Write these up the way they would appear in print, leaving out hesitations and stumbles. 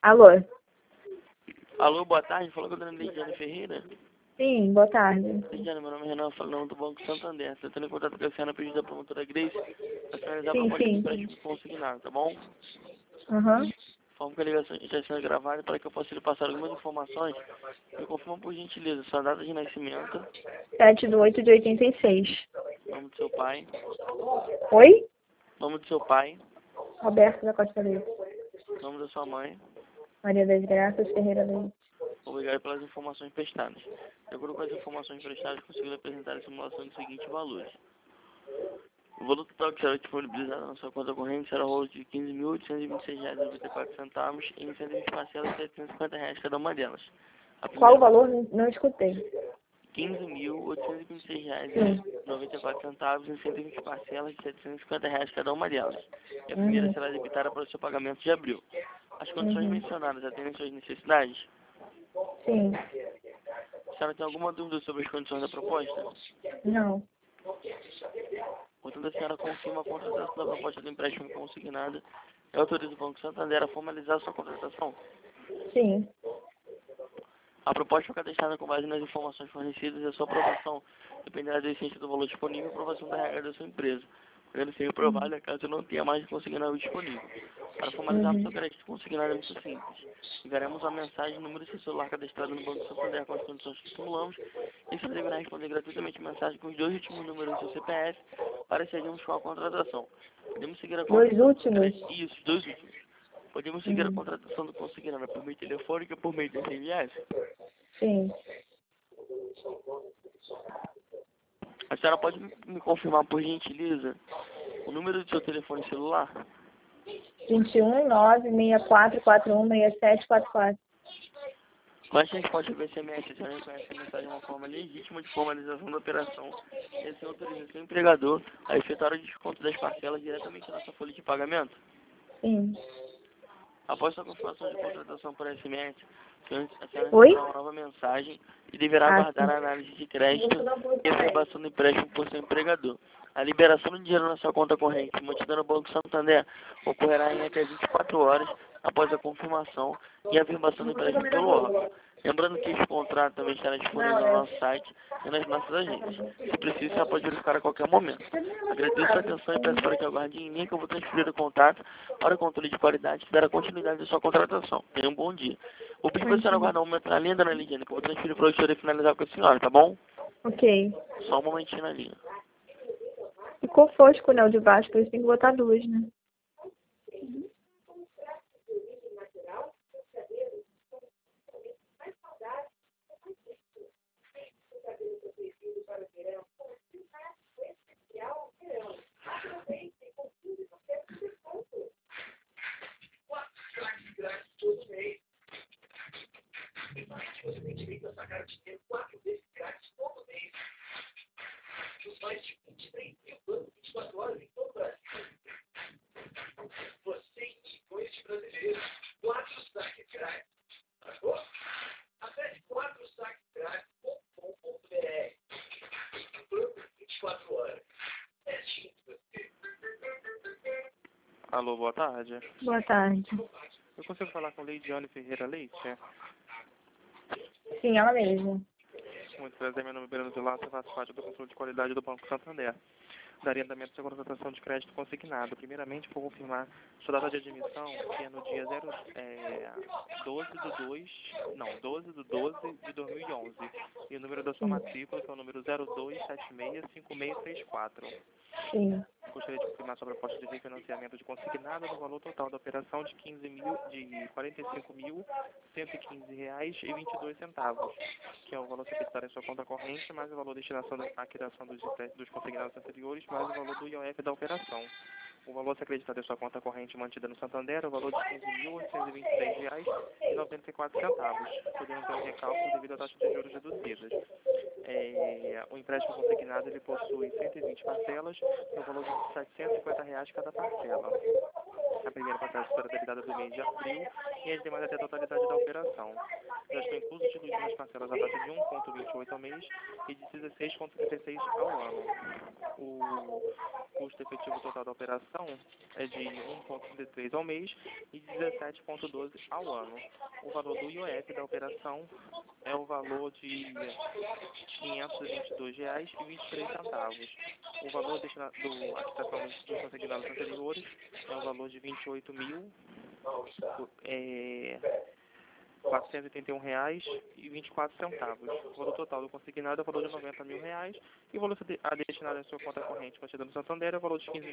Alô? Alô, boa tarde. Falou com a dona Lidiane Ferreira? Sim, boa tarde. Lidiane, meu nome é Renan, falando do Banco Santander. Estou tendo contato com a senhora, pedido da promotora Grace, para finalizar a Sim, proposta de sim. empréstimo consignado, tá bom? Aham. Forma que a ligação está sendo gravada para que eu possa lhe passar algumas informações. Me confirma, por gentileza, sua data de nascimento, 7/8/86. nome do seu pai, Oi? nome do seu pai, Roberto da Costa Leite. nome da sua mãe. Maria das Graças Ferreira Leite. Obrigado pelas informações prestadas. De acordo com as informações prestadas, consigo apresentar a simulação dos seguintes valores. O valor total que será disponibilizado na sua conta corrente será o valor de R$ 15.826,94 em 120 parcelas de R$ 750 cada uma delas. A Qual o primeira, valor? Não escutei. R$ 15.826,94 em 120 parcelas de R$ 750 cada uma delas. E a primeira será debitada para o seu pagamento de abril. As condições mencionadas atendem suas necessidades? Sim. A senhora tem alguma dúvida sobre as condições da proposta? Não. Portanto, a senhora confirma a contratação da proposta do empréstimo consignado e autoriza o Banco Santander a formalizar sua contratação. Sim. A proposta foi cadastrada com base nas informações fornecidas e a sua aprovação dependerá da essência do valor disponível e aprovação da regra da sua empresa, podendo ser reprovada caso não tenha mais consignado disponível. Para formalizar o seu crédito consignado é muito simples. Enviaremos uma mensagem no número do seu celular cadastrado no Banco Santander com as condições que simulamos e você deverá responder gratuitamente a mensagem com os 2 últimos números do seu CPF para seguirmos com a contratação. Podemos seguir a Dois contratação do últimos? crédito. Isso, 2 últimos. Podemos seguir a contratação do consignado por meio telefônico ou por meio de SMS? Sim. A senhora pode me confirmar, por gentileza, o número do seu telefone celular? 21 964416744. Com essa resposta do SMS, a senhora reconhece a mensagem de uma forma legítima de formalização da operação e assim autoriza seu empregador a efetuar o desconto das parcelas diretamente na sua folha de pagamento? Sim. Após sua confirmação de contratação por SMS, a senhora Oi? receberá uma nova mensagem e deverá aguardar Sim. a análise de crédito e a aprovação do empréstimo por seu empregador. A liberação do dinheiro na sua conta corrente mantida no Banco Santander ocorrerá em até 24 horas após a confirmação e a afirmação do empréstimo pelo órgão. Lembrando que este contrato também estará disponível no nosso site e nas nossas agências. Se preciso, você pode verificar a qualquer momento. Agradeço a atenção e peço para que aguarde em linha que eu vou transferir o contato para o controle de qualidade e dar a continuidade da sua contratação. Tenha um bom dia. Vou pedir para a senhora aguardar um momento na linha, dona Lidiane, que eu vou transferir para o senhor e finalizar com a senhora, tá bom? Ok. Só um momentinho na linha. Ficou fosco, né, o de baixo, por isso tem que botar duas, né? Alô, boa tarde. Boa tarde. Eu consigo falar com Lidiane Ferreira Leite? Sim, ela mesma. Muito prazer, meu nome é Breno Vilaça, eu faço parte do controle de qualidade do Banco Santander. Daria andamento à sua contratação de crédito consignado. Primeiramente, vou confirmar sua data de admissão, que é no dia 12 de 12 de 2011. E o número da sua matrícula, que é o número 02765634. Sim. Gostaria de confirmar sua proposta de refinanciamento de consignado no valor total da operação de R$ 45.115,22, que é o valor secretário em sua conta corrente, mais o valor de destinação à quitação dos consignados anteriores, mais o valor do IOF da operação. O valor acreditado em sua conta corrente mantida no Santander é o valor de R$ 15.826,94, podendo ter um recálculo devido à taxa de juros reduzidas. O empréstimo consignado ele possui 120 parcelas e o valor de R$ 750 cada parcela. A primeira parcela será debitada do mês de abril e as demais até a totalidade da operação. já estão inclusos de nas parcelas a taxa de 1,28 ao mês e de 16,36 ao ano. O custo efetivo total da operação é de 1,33 ao mês e 17,12 ao ano. O valor do IOF da operação é o valor de R$ 522,23. O valor da quitação dos consignados anteriores é o valor de R$ 28.481,24. O valor total do consignado é o valor de R$ 90 mil e o valor a destinar em sua conta corrente mantida no Santander é o valor de R$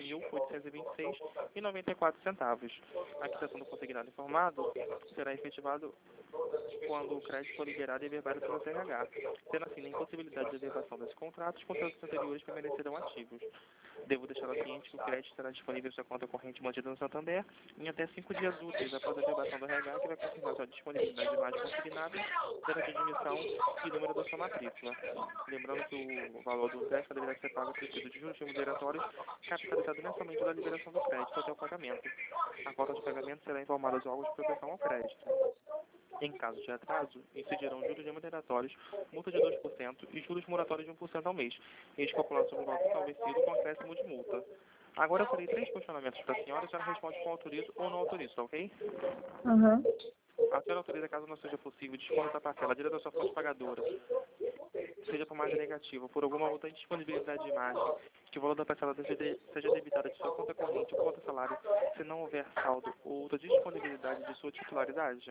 15.826,94. A quitação do consignado informado será efetivado quando o crédito for liberado e averbado pelo CNH. Sendo assim, na impossibilidade de averbação desse contrato, os contratos anteriores permanecerão ativos. Devo deixar ciente que o crédito estará disponível em sua conta corrente mantida no Santander em até 5 dias úteis após a averbação do RH, que vai confirmar sua disponibilidade de imagem consignada, data de admissão e número da sua matrícula. Lembrando que o valor do crédito deverá ser pago acrescido de juros remuneratórios, capitalizado mensalmente da liberação do crédito até o pagamento. A falta de pagamento será informada aos órgãos de proteção ao crédito. Em caso de atraso, incidirão juros remuneratórios, multa de 2% e juros moratórios de 1% ao mês, eles calculados sobre o valor total vencido com acréscimo de multa. Agora eu farei 3 questionamentos para a senhora responde com autorizo ou não autorizo, tá ok? Uhum. A senhora autoriza, caso não seja possível, dispor da parcela direto da sua fonte pagadora, seja por margem negativa ou por alguma outra indisponibilidade de imagem, que o valor da parcela seja debitado de sua conta corrente ou conta salário, se não houver saldo ou outra disponibilidade de sua titularidade?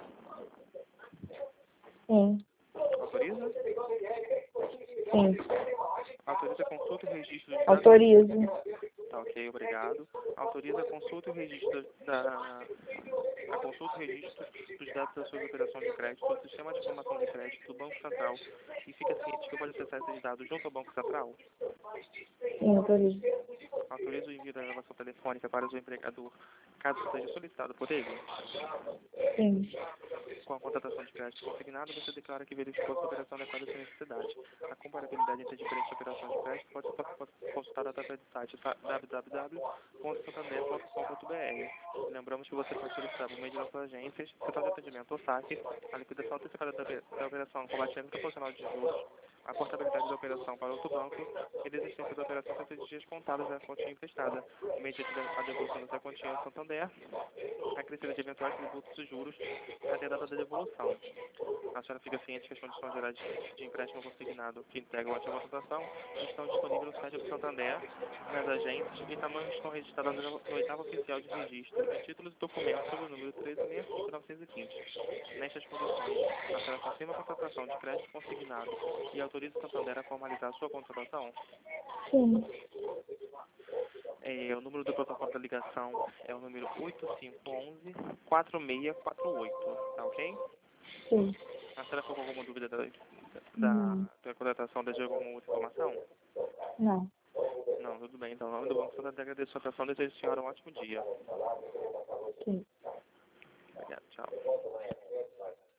Sim. Autoriza? Sim. Autoriza a consulta e registro dos dados... Autorizo. Tá, ok, obrigado. Autoriza a consulta e o registro a consulta e registro dos dados das suas operações de crédito do Sistema de Informação de Crédito do Banco Central e fica ciente que pode acessar esses dados junto ao Banco Central? Sim, autorizo. Autoriza o envio da gravação telefônica para o seu empregador, caso seja solicitado por ele? Sim. Com a contratação de crédito consignado, você declara que verificou a operação adequada à sua necessidade. A comparabilidade entre diferentes operações de crédito pode ser consultada através do site www.santander.com.br. Lembramos que você pode solicitar por meio de nossas agências, setor de atendimento ou saque, a liquidação antecipada da operação com batimento proporcional de juros, a portabilidade da operação para outro banco e desistência da operação com 3 dias contados da quantia emprestada, mediante a devolução dessa quantia ao Santander, acrescida de eventuais tributos e juros até a data da devolução. A senhora fica ciente que as condições gerais de empréstimo consignado que integram a ativa contratação estão disponíveis no site do Santander, nas agências e também estão registradas no 8º oficial de registro de títulos e documentos sob o número 13.915. Nestas condições, a senhora confirma a contratação de crédito consignado e autoriza o Santander a formalizar a sua contratação? Sim. O número do protocolo da ligação é o número 8511-4648, tá ok? Sim. A senhora ficou com alguma dúvida Não. da contratação, deseja alguma outra informação? Não. Não, tudo bem. Então, em nome do Banco Santander, agradeço a sua atenção e desejo a senhora um ótimo dia. Sim. Obrigado, tchau.